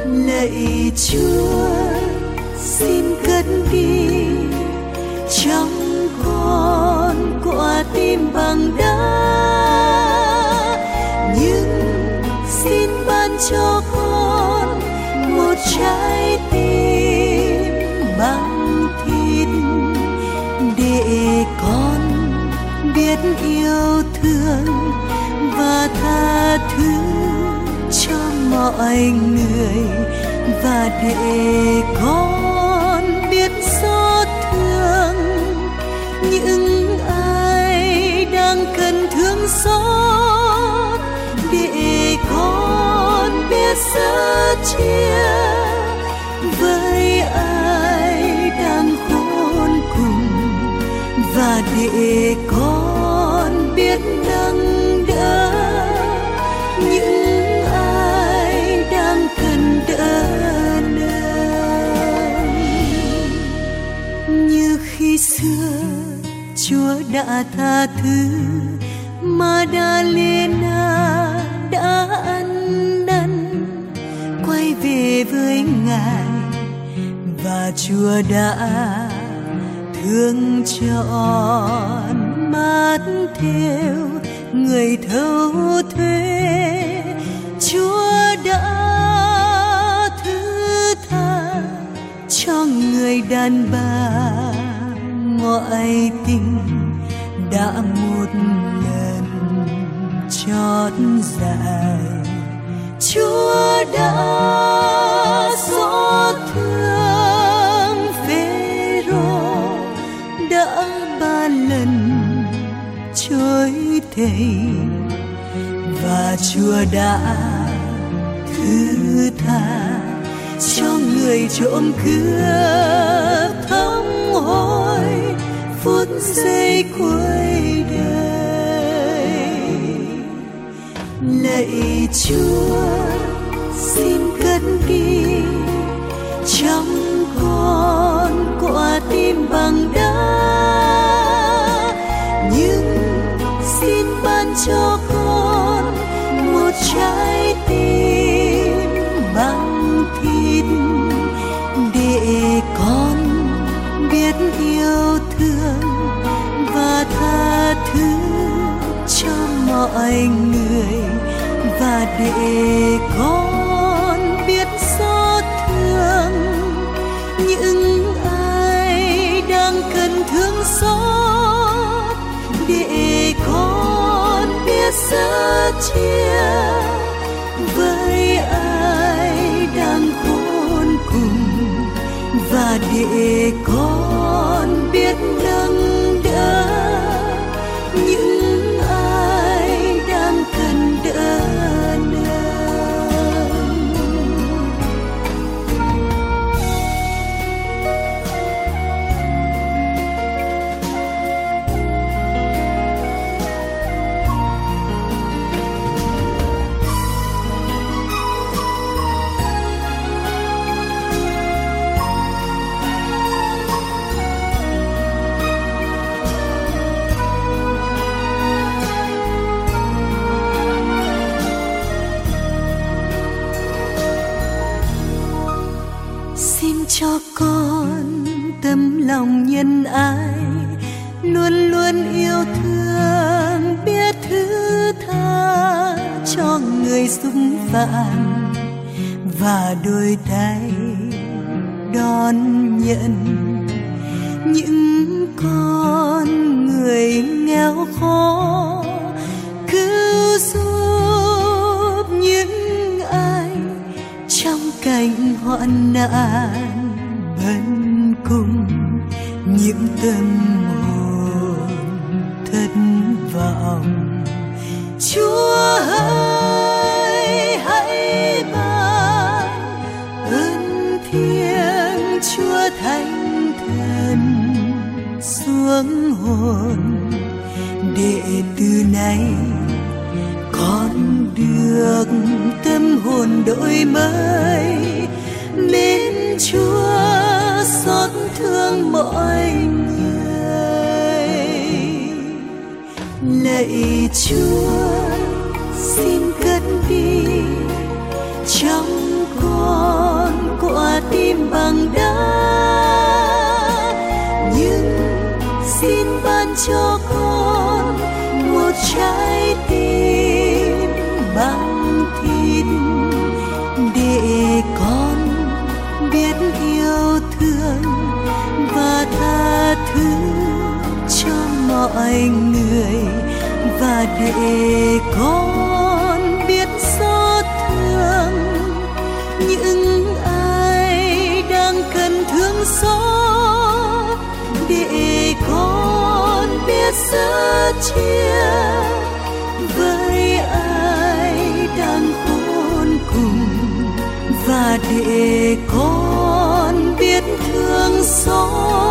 Lạy Chúa xin cất đi trong con quả tim bằng đá, nhưng xin ban cho con một trái tim bằng thịt, để con biết yêu thương và tha thứ cho mọi người, và để con biết xót thương những ai đang cần thương xót, để con biết sẻ chia với ai đang khốn cùng, và để con biết nâng đỡ những ai đang cần đỡ nâng. Như khi xưa Chúa đã tha thứ Madalena đã ăn năn quay về với Ngài, và Chúa đã thương trọn Matthew người thâu thuế. Chúa đã thứ tha cho người đàn bà ngoại tình, đã một lần chót dại. Chúa đã xót thương Phêrô, đã ba lần chối thầy, và Chúa đã thứ tha cho người trộm cướp thống hối phút giây cuối đời. Lạy Chúa xin cất đi trong con quả tim bằng đá, nhưng xin ban cho con một trái tim bằng thịt, để con biết yêu thương và tha thứ cho mọi người, và để con biết xót thương những ai đang cần thương xót, để con biết sẻ chia với ai đang khốn cùng, và để con biết nâng đỡ những ai đang cần đỡ nâng. Cho con tấm lòng nhân ái, luôn luôn yêu thương, biết thứ tha cho người xúc phạm, và đôi tay đón nhận những con người nghèo khó, cứu giúp những ai trong cảnh hoạn nạn, bần cùng những tâm hồn thất vọng. Chúa ơi, hãy ban ơn thiêng Chúa Thánh Thần xuống hồn, để từ nay con được tâm hồn đổi mới, mến Chúa xót thương mọi người. Lạy Chúa xin cất đi trong con bằng đá, nhưng xin ban cho con một trái tim bằng thịt để con biết yêu thương và tha thứ cho mọi người, và để con biết xót thương những ai đang cần thương xót, để con biết sẻ chia với ai đang khốn cùng, và để con biết thương xót